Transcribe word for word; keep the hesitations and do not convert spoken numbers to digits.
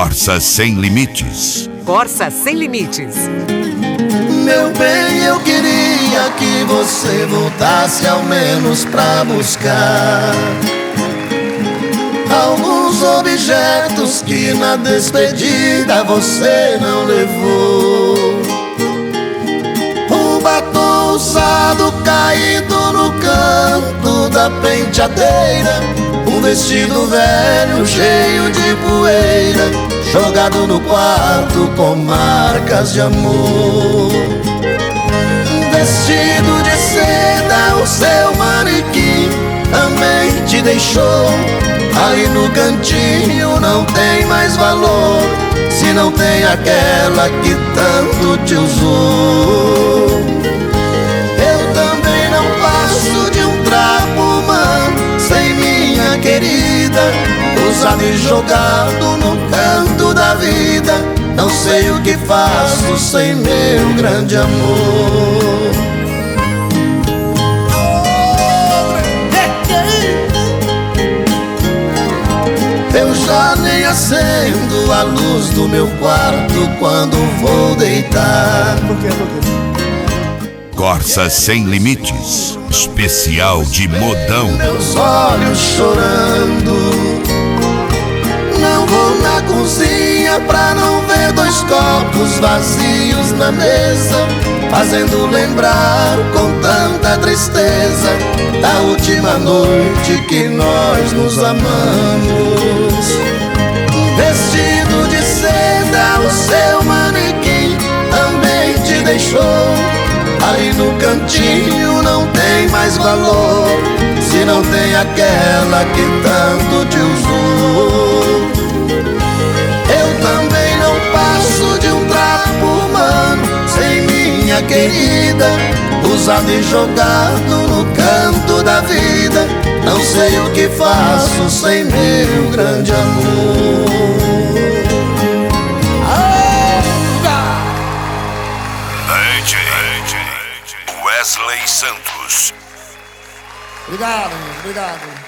Corsa Sem Limites. Corsa Sem Limites. Meu bem, eu queria que você voltasse ao menos pra buscar alguns objetos que na despedida você não levou. Um batom usado caído no canto da penteadeira, um vestido velho cheio de poeira, jogado no quarto com marcas de amor. Um vestido de seda, o seu manequim também te deixou. Aí no cantinho não tem mais valor, se não tem aquela que tanto te usou. Eu também não passo de um trapo humano sem minha querida, usado e jogado no canto da vida. Não sei o que faço sem meu grande amor. Eu já nem acendo a luz do meu quarto quando vou deitar. Corsa Sem Limites, especial de modão. Meus olhos chorando, não vou na cozinha pra não ver dois copos vazios na mesa, fazendo lembrar com tanta tristeza da última noite que nós nos amamos. Vestido de seda, o seu manequim também te deixou. Aí no cantinho não tem mais valor, se não tem aquela que tanto te usou. Eu também não passo de um trapo humano sem minha querida, usado e jogado no canto da vida. Não sei o que faço sem meu grande amor. Wesley Santos. Obrigado, obrigado.